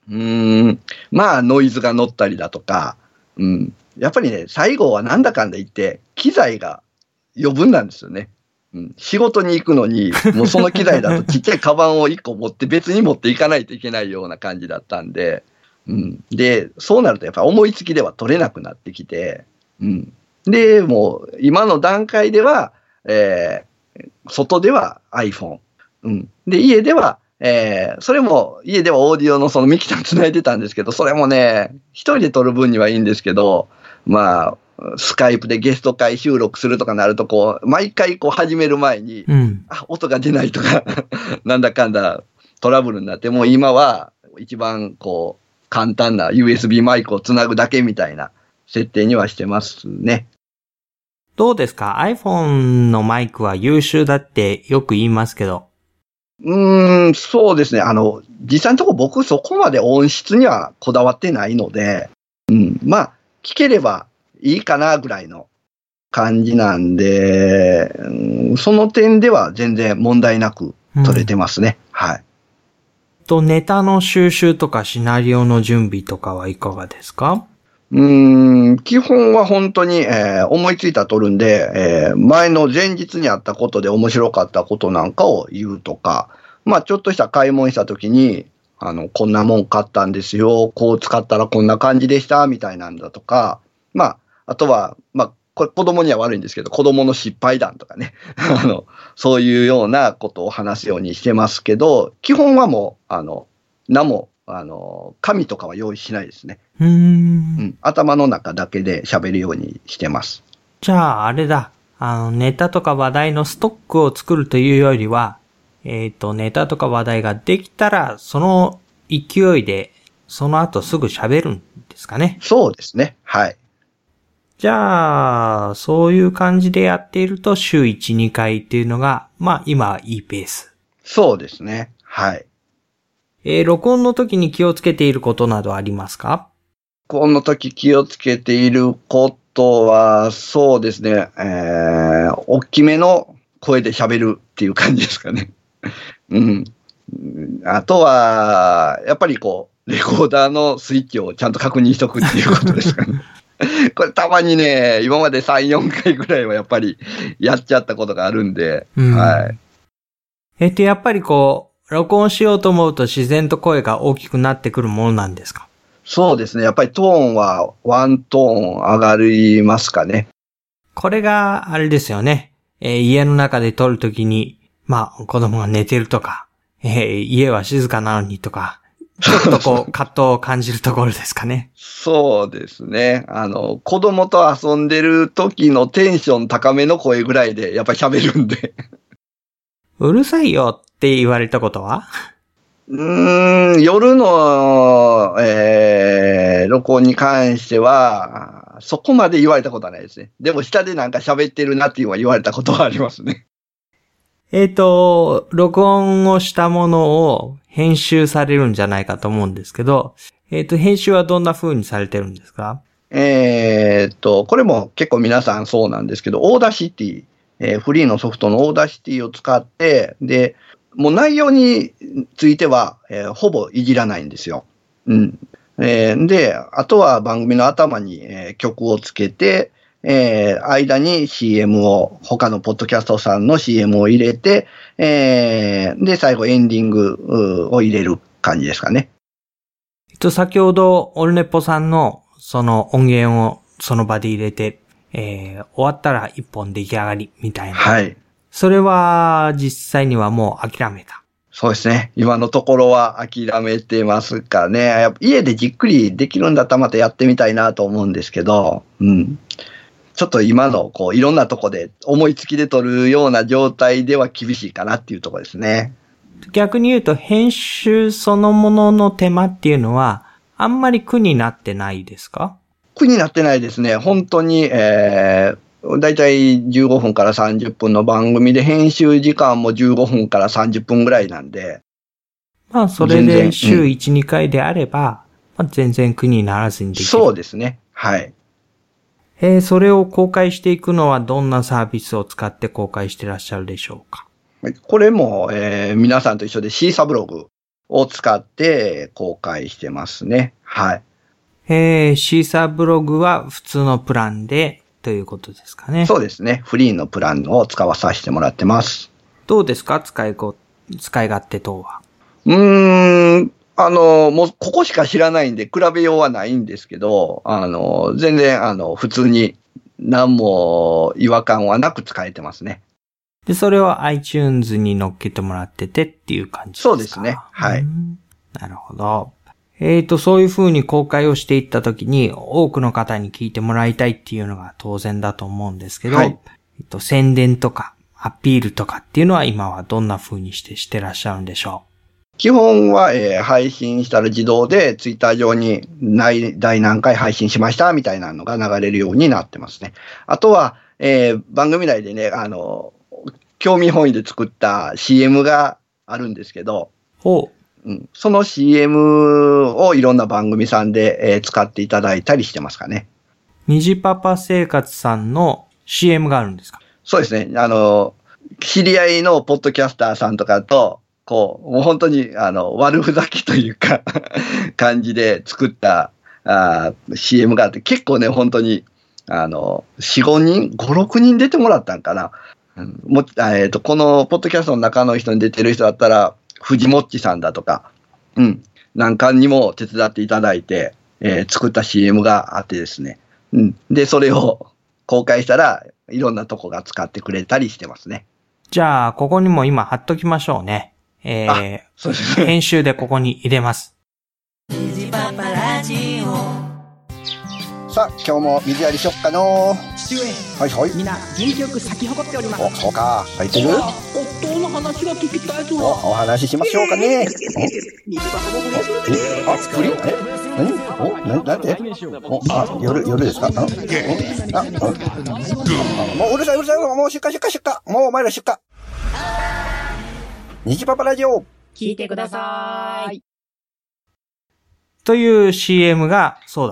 ノイズが乗ったりだとか、やっぱりね、最後はなんだかんだ言って、機材が余分なんですよね。仕事に行くのに、もうその機材だとちっちゃいカバンを1個持って別に持っていかないといけないような感じだったんで、で、そうなるとやっぱり思いつきでは取れなくなってきて、で、もう今の段階では、外では iPhone、で、家では、それも家ではオーディオのそのミキサーつないでたんですけど、それもね、一人で撮る分にはいいんですけど、スカイプでゲスト会収録するとかなると、毎回始める前に、音が出ないとか、なんだかんだトラブルになって、もう今は一番簡単な USB マイクをつなぐだけみたいな設定にはしてますね。 どうですか？ iPhone のマイクは優秀だってよく言いますけど。 そうですね。実際のところ僕そこまで音質にはこだわってないので、聞ければいいかなぐらいの感じなんで、その点では全然問題なく撮れてますね。はい。 ネタの収集とかシナリオの準備とかはいかがですか？ 基本は本当に、思いついたら撮るんで、前日にあったことで面白かったことなんかを言うとか、ちょっとした買い物した時に、こんなもん買ったんですよ、こう使ったらこんな感じでした、みたいなんだとか、あとは、これ子供には悪いんですけど、子供の失敗談とかね、そういうようなことを話すようにしてますけど、基本はもう、何も、紙とかは用意しないですね。頭の中だけで喋るようにしてます。 じゃあ、あれだ。ネタとか話題のストックを作るというよりは、ネタとか話題ができたら、その勢いで、その後すぐ喋るんですかね。 そうですね。はい。 じゃあ、そういう感じでやっていると、週1、2回っていうのが、今はいいペース。 そうですね。はい。 録音の時に気をつけていることなどありますか？ この時気をつけていることは、そうですね、大きめの声で喋るっていう感じですかね。うん。あとは、やっぱりレコーダーのスイッチをちゃんと確認しとくっていうことですかね。これたまにね、今まで3、4回ぐらいはやっぱりやっちゃったことがあるんで、はい。 やっぱり録音しようと思うと自然と声が大きくなってくるものなんですか？ そうですね。やっぱりトーンはワントーン上がりますかね。 これがあれですよね。家の中で撮るときに、子供が寝てるとか、家は静かなのにとか、ちょっと葛藤を感じるところですかね。 そうですね。子供と遊んでる時のテンション高めの声ぐらいでやっぱり喋るんで。 うるさいよって言われたことは？ 夜の、録音に関しては、そこまで言われたことはないですね。でも下でなんか喋ってるなっていうのは言われたことはありますね。 録音をしたものを編集されるんじゃないかと思うんですけど、編集はどんな風にされてるんですか？ これも結構皆さんそうなんですけど、オーダーシティ、フリーのソフトのオーダーシティを使って、で、もう内容については、ほぼいじらないんですよ。うん。で、あとは番組の頭に、曲をつけて、間に CM を、他のポッドキャストさんの CM を入れて、で、最後エンディングを入れる感じですかね。 先ほど、オルネポさんのその音源をその場で入れて、終わったら一本出来上がりみたいな。 はい。 それは実際にはもう諦めた。 そうですね。今のところは諦めてますかね。家でじっくりできるんだったらまたやってみたいなと思うんですけど、うん。ちょっと今のいろんなとこで思いつきで撮るような状態では厳しいかなっていうところですね。 逆に言うと編集そのものの手間っていうのはあんまり苦になってないですか？ 苦になってないですね。本当に、だいたい15分から30分の番組で編集時間も15分から30分ぐらいなんで。 それで週1、2回であれば、全然苦にならずにできる。 そうですね。はい。 それを公開していくのはどんなサービスを使って公開してらっしゃるでしょうか？ これも、皆さんと一緒でシーサブログを使って公開してますね。はい。 シーサーブログは普通のプランでということですかね。 そうですね。フリーのプランを使わさせてもらってます。 どうですか？使い勝手等は。 もうここしか知らないんで比べようはないんですけど、全然普通に何も違和感はなく使えてますね。 で、それを iTunes に乗っけてもらっててっていう感じですか？ そうですね。はい。 なるほど。そういう風に公開をしていったときに多くの方に聞いてもらいたいっていうのが当然だと思うんですけど、はい、宣伝とかアピールとかっていうのは今はどんな風にしてらっしゃるんでしょう？ 基本は、配信したら自動でツイッター上に第何回配信しましたみたいなのが流れるようになってますね。あとは、番組内でね、興味本位で作った CM があるんですけど、その CM をいろんな番組さんで、使っていただいたりしてますかね。 虹パパ生活さんの CM があるんですか？ そうですね。知り合いのポッドキャスターさんとかと、もう本当に、悪ふざけというか、感じで作った、CM があって、結構ね、本当に、4、5人、5、6人出てもらったんかな。このポッドキャストの中の人に出てる人だったら、藤もっちさんだとか、何回にも手伝っていただいて、作った CM があってですね。で、それを公開したら、いろんなとこが使ってくれたりしてますね。 じゃあ、ここにも今貼っときましょうね。 そうですね。 編集でここに入れます。 さあ、今日も水やりしよっかの。 父上、 はいはい。 みんな元気よく咲き誇っております。 お、そうか。咲いてる？ 夫の話が聞きたいとは。 お話ししましょうかね。なんて？夜ですか？もううるさい。もう出荷。もうお前ら出荷。虹パパラジオ。 聞いてください。 という CM がそうだったわけ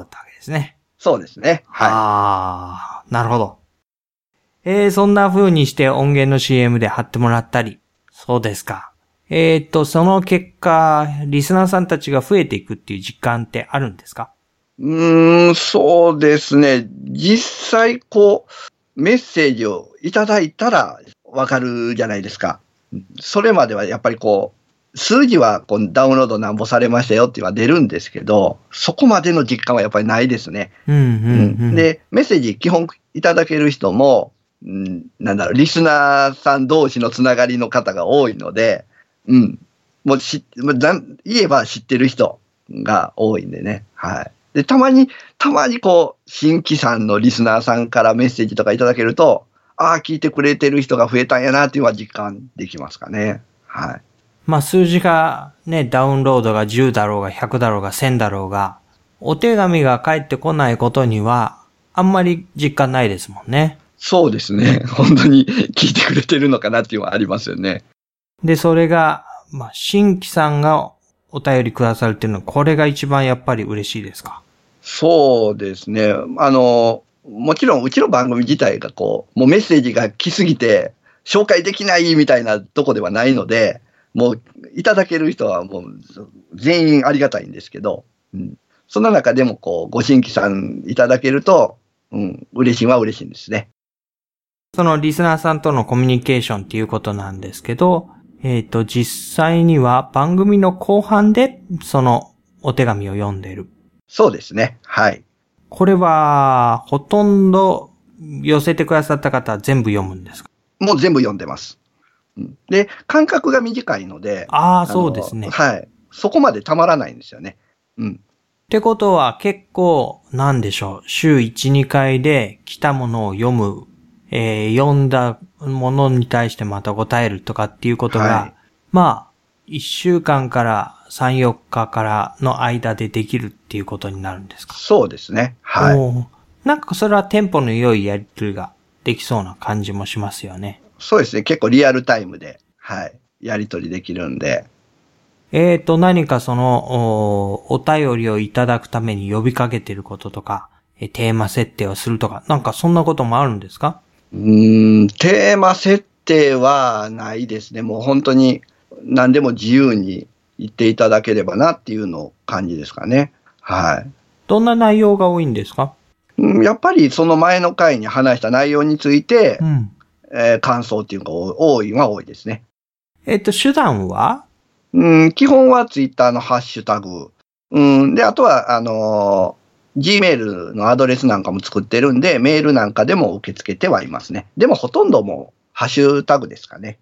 ですね。 そうですね。はああ、なるほど。そんな風にして音源の CM で貼ってもらったり。そうですか。その結果、リスナーさんたちが増えていくっていう実感ってあるんですか？ そうですね。実際、メッセージをいただいたらわかるじゃないですか。それまではやっぱり数字はダウンロードなんぼされましたよっていうのは出るんですけど、そこまでの実感はやっぱりないですね。で、メッセージ基本いただける人も、リスナーさん同士のつながりの方が多いので、もう言えば知ってる人が多いんでね。はい。で、たまに新規さんのリスナーさんからメッセージとかいただけると、聞いてくれてる人が増えたんやなっていうのは実感できますかね。はい。 まあ数字がね、ダウンロードが10だろうが100だろうが1000だろうが、お手紙が返ってこないことには、あんまり実感ないですもんね。 そうですね。本当に聞いてくれてるのかなっていうのはありますよね。 で、それが、新規さんがお便りくださるっていうのは、これが一番やっぱり嬉しいですか？ そうですね。もちろんうちの番組自体がもうメッセージが来すぎて紹介できないみたいなとこではないので、もういただける人はもう全員ありがたいんですけど、その中でもご新規さんいただけると、嬉しいは嬉しいんですね。 そのリスナーさんとのコミュニケーションっていうことなんですけど、実際には番組の後半でそのお手紙を読んでいる。 そうですね。はい。 これは、ほとんど寄せてくださった方は全部読むんですか？ もう全部読んでます。で、間隔が短いので。 そうですね。 はい。そこまでたまらないんですよね。 ってことは結構、なんでしょう。週1、2回で来たものを読む、読んだものに対してまた答えるとかっていうことが、1週間から3、4日からの間でできるっていうことになるんですか？ そうですね。はい。 なんかそれはテンポの良いやり取りができそうな感じもしますよね。 そうですね。結構リアルタイムで、はい。やり取りできるんで。 何かお便りをいただくために呼びかけてることとか、テーマ設定をするとか、なんかそんなこともあるんですか？ テーマ設定はないですね。もう本当に何でも自由に言っていただければなっていうの感じですかね。はい。 どんな内容が多いんですか？ やっぱりその前の回に話した内容について、感想っていうのが多いですね。 手段は？ 基本はツイッターのハッシュタグ。で、あとは、Gmail のアドレスなんかも作ってるんで、メールなんかでも受け付けてはいますね。でもほとんどもう、ハッシュタグですかね。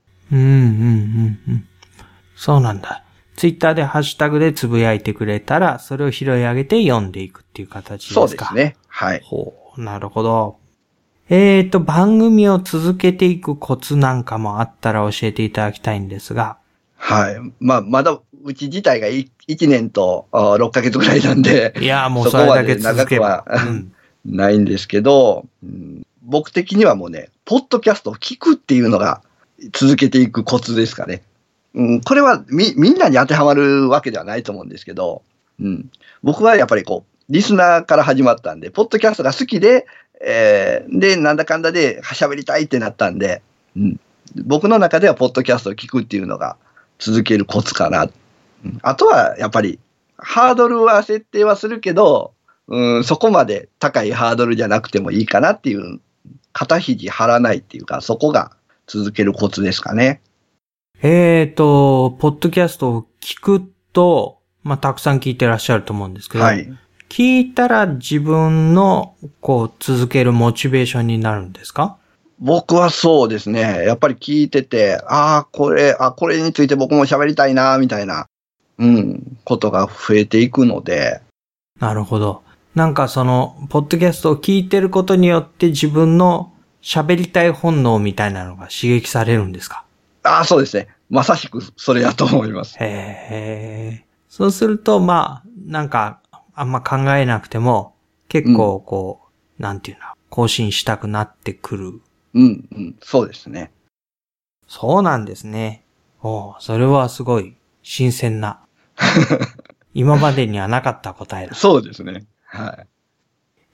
そうなんだ。ツイッターでハッシュタグでつぶやいてくれたら、それを拾い上げて読んでいくっていう形ですか？ そうですね。はい。 なるほど。番組を続けていくコツなんかもあったら教えていただきたいんですが。 はい。まだ、うち自体が1年と6ヶ月ぐらいなんで、 いや、もうそれだけ続けば。 そこまで長くは、ないんですけど、僕的にはもうね、ポッドキャストを聞くっていうのが続けていくコツですかね。これはみんなに当てはまるわけではないと思うんですけど、僕はやっぱりリスナーから始まったんで、ポッドキャストが好きで、で、なんだかんだで喋りたいってなったんで、僕の中ではポッドキャストを聞くっていうのが続けるコツかな。あとはやっぱりハードルは設定はするけど、そこまで高いハードルじゃなくてもいいかなっていう、肩肘張らないっていうか、そこが続けるコツですかね。 ポッドキャストを聞くと、たくさん聞いてらっしゃると思うんですけど、聞いたら自分の続けるモチベーションになるんですか？ 僕はそうですね。やっぱり聞いてて、これについて僕も喋りたいな、みたいな、ことが増えていくので。 なるほど。なんかポッドキャストを聞いてることによって自分の喋りたい本能みたいなのが刺激されるんですか？ そうですね。まさしくそれだと思います。 そうすると、なんか、あんま考えなくても、結構なんていうの、更新したくなってくる。 そうですね。 そうなんですね。それはすごい新鮮な。今までにはなかった答えだ。 そうですね。はい。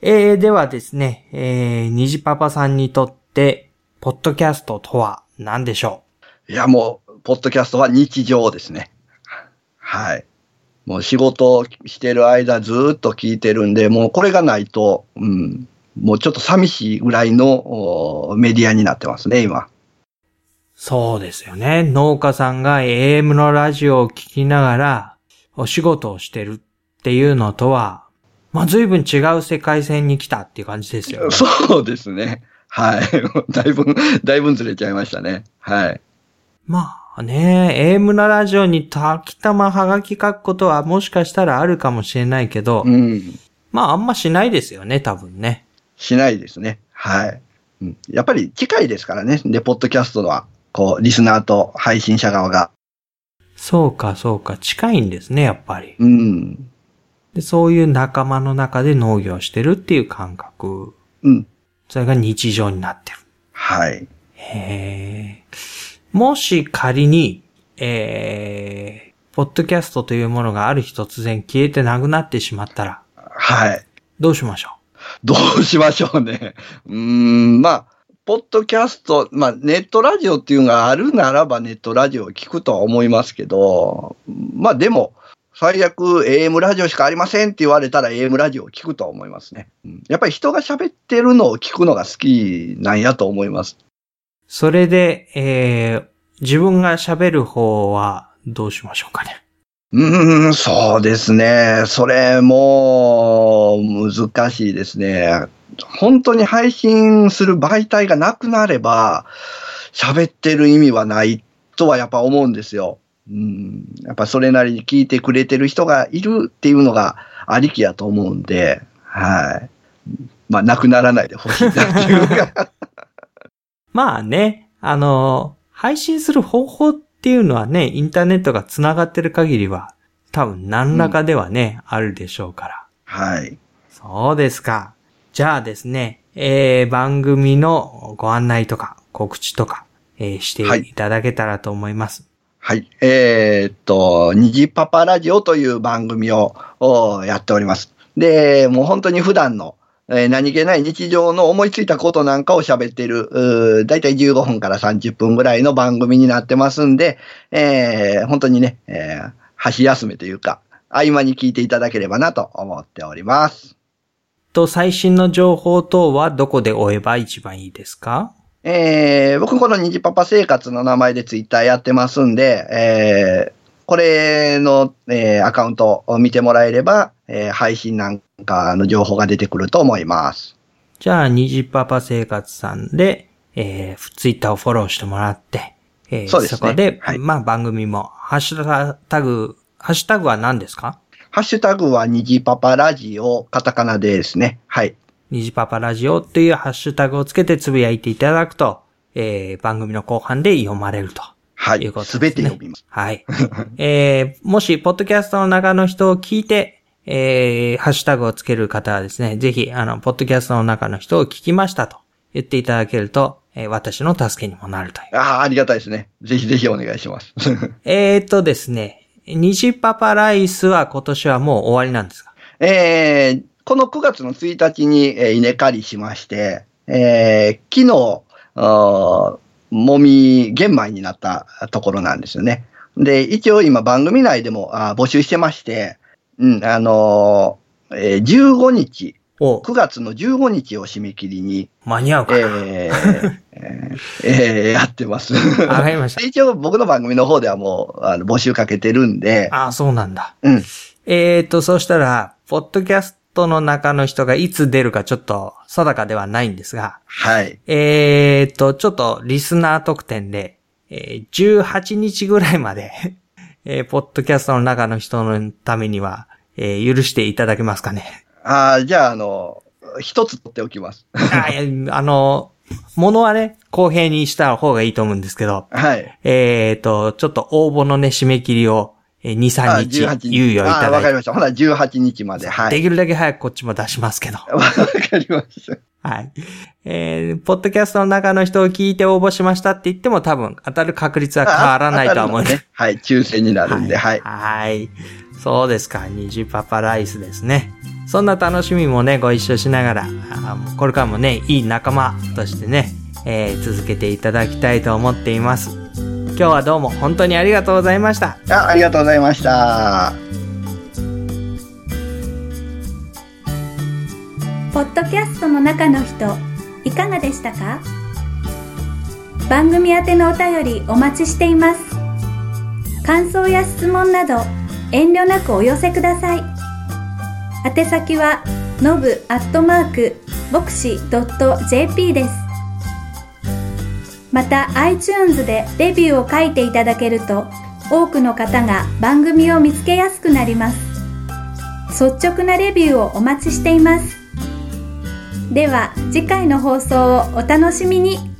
ではですね、虹パパさんにとって、ポッドキャストとは何でしょいや、もう、ポッドキャストは日常ですね。はい。もう仕事してる間ずっと聞いてるんで、もうこれがないと、もうちょっと寂しいぐらいのメディアになってますね、今。 そうですよね。農家さんが AM のラジオを聞きながらお仕事をしてるっていうのとは、まあ随分違う世界線に来たっていう感じですよね。 そうですね。はい。だいぶずれちゃいましたね。はい。 まあね、AM のラジオに時たまはがき書くことはもしかしたらあるかもしれないけど、まああんましないですよね、多分ね。 しないですね。はい。やっぱり近いですからね。で、ポッドキャストは、こう、リスナーと配信者側が。 そうか、近いんですね、やっぱり。で、そういう仲間の中で農業してるっていう感覚。それが日常になってる。 はい。 もし仮に、ポッドキャストというものがある日突然消えてなくなってしまったら。 はい。 どうしましょう。どうしましょうね。まあ、ポッドキャスト、まあ、ネットラジオっていうのがあるならばネットラジオを聞くとは思いますけど、まあでも、最悪 AM ラジオしかありませんって言われたら AM ラジオを聞くとは思いますね。やっぱり人が喋ってるのを聞くのが好きなんやと思います。 それで、自分が喋る方はどうしましょうかね。 そうですね。それも難しいですね。本当に配信する媒体がなくなれば、喋ってる意味はないとはやっぱ思うんですよ。やっぱそれなりに聞いてくれてる人がいるっていうのがありきやと思うんで、はい。まあ、なくならないでほしいなっていうか。 まあね、配信する方法っていうのはね、インターネットが繋がってる限りは、多分何らかではね、あるでしょうから。 はい。 そうですか。じゃあですね、番組のご案内とか告知とか、していただけたらと思います。 はい。虹パパラジオという番組をやっております。で、もう本当に普段の何気ない日常の思いついたことなんかを喋っている、だいたい15分から30分ぐらいの番組になってますんで、本当にね、箸休めというか、合間に聞いていただければなと思っております。 最新の情報等はどこで追えば一番いいですか？ 僕この虹パパ生活の名前でツイッターやってますんで、これの、アカウントを見てもらえれば、配信なんかの情報が出てくると思います。 じゃあ、虹パパ生活さんで、ツイッターをフォローしてもらって、 そうですね。 そこで、 はい、 まあ番組も、ハッシュタグは何ですか？ ハッシュタグは虹パパラジオ、カタカナですね。はい。 虹パパラジオっていうハッシュタグをつけてつぶやいていただくと、番組の後半で読まれると。 はい。 いうことですね。 すべて読みます。 はい。もし、ポッドキャストの中の人を聞いて、ハッシュタグをつける方はですね、ぜひ、ポッドキャストの中の人を聞きましたと言っていただけると、私の助けにもなるという。 ありがたいですね。ぜひぜひお願いします。 ですね、虹パパライスは今年はもう終わりなんですか？ この9月の1日に稲刈りしまして、昨日、もみ玄米になったところなんですよね。で、一応今番組内でも募集してまして、15日、9月の15日を締め切りに、 間に合うかな、 やってます。 わかりました。 一応僕の番組の方ではもう募集かけてるんで。 そうなんだ。そうしたら、ポッドキャストの中の人がいつ出るかちょっと定かではないんですが、 はい。 ちょっとリスナー特典で、18日ぐらいまで、ポッドキャストの中の人のためには、許していただけますかね。 じゃあ、一つ取っておきます。 物はね、公平にした方がいいと思うんですけど、 はい。 ちょっと応募のね、締め切りを、2、3日猶予いただいて。 わかりました。ほな、18日まで。はい。 できるだけ早くこっちも出しますけど。 わかりました。 はい。ポッドキャストの中の人を聞いて応募しましたって言っても多分当たる確率は変わらないとは思うんで。 はい。抽選になるんで、はい。 はい。 そうですか。虹パパライスですね。そんな楽しみもね、ご一緒しながら、これからもね、いい仲間としてね、続けていただきたいと思っています。今日はどうも本当にありがとうございました。 ありがとうございました。 ポッドキャストの中の人、いかがでしたか？番組宛てのお便りお待ちしています。感想や質問など遠慮なくお寄せください。宛先はnobu@voxi.jp です。また iTunes でレビューを書いていただけると多くの方が番組を見つけやすくなります。率直なレビューをお待ちしています。では次回の放送をお楽しみに。